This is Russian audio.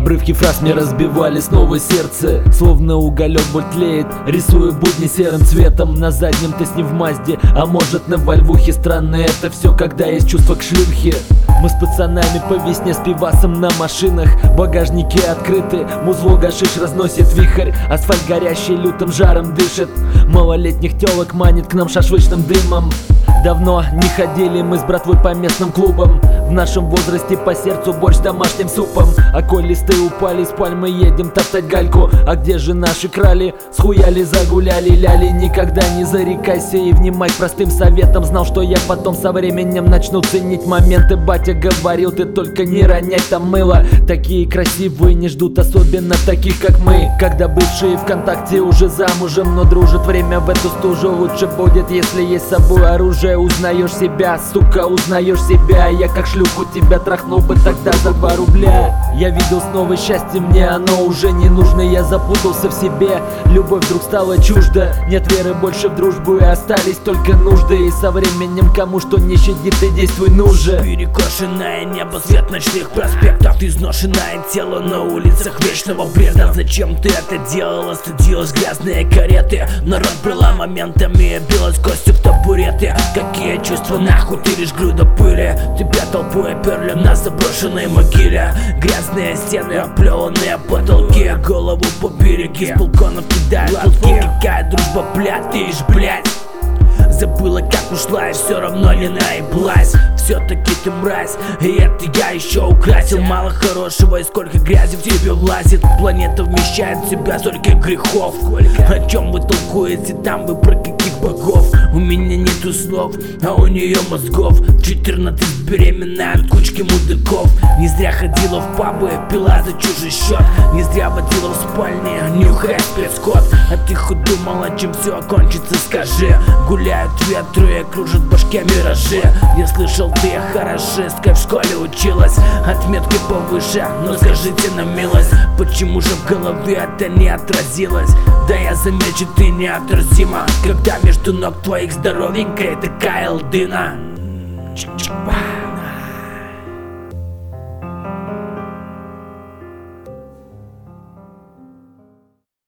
Обрывки фраз мне разбивали снова сердце. Словно уголек боль тлеет, рисую будни серым цветом. На заднем ты с ним в Мазде, а может на Вольвухе. Странно это все, когда есть чувство к шлюхе. Мы с пацанами по весне с пивасом на машинах. Багажники открыты, музло гашиш разносит вихрь. Асфальт горящий лютым жаром дышит. Малолетних телок манит к нам шашлычным дымом. Давно не ходили мы с братвой по местным клубам. В нашем возрасте по сердцу борщ с домашним супом. А коль листы упали с пальмы, едем топтать гальку. А где же наши крали? Схуяли, загуляли, ляли. Никогда не зарекайся и внимай к простым советам. Знал, что я потом со временем начну ценить моменты. Батя говорил, ты только не роняй там мыло. Такие красивые не ждут, особенно таких как мы. Когда бывшие ВКонтакте уже замужем, но дружат, время в эту стужу. Лучше будет, если есть с собой оружие. Узнаешь себя, сука, узнаешь себя. Я как шлюху тебя трахнул бы тогда за 2 рубля. Я видел снова счастье, мне оно уже не нужно. Я запутался в себе, любовь вдруг стала чужда. Нет веры больше в дружбу и остались только нужды. И со временем кому что не щадит, ты действуй нужно. Перекошенное небо, свет ночных проспектов, изношенное тело на улицах вечного бреда. Зачем ты это делала? Стыдилась грязные кареты. Народ брала моментами, билась костью в табуреты. Какие чувства нахуй, ты лишь груда пыли. Тебя толпой оперли на заброшенной могиле. Грязные стены, оплеванные потолки. Голову по береги, с балконов кидают лутки. Какая дружба, блядь, ты ж, блядь. Забыла, как ушла, и все равно не наеблась. Все-таки ты мразь, и это я еще украсил. Мало хорошего и сколько грязи в тебе влазит. Планета вмещает в себя столько грехов. О чем вы толкуете там, вы про каких богов? У меня нету слов, а у нее мозгов. В 14 беременная от кучки мудаков. Не зря ходила в пабы, пила за чужой счет. Не зря водила в спальне, нюхая спецкот. А ты хоть думала, чем все окончится, скажи. Гуляют ветры, кружат в башке миражи. Я слышал, ты хорошисткой в школе училась. Отметки повыше, но скажите на милость, почему же в голове это не отразилось? Да я замечу, ты неотразима, когда между ног твоих здоровенькая такая лдына.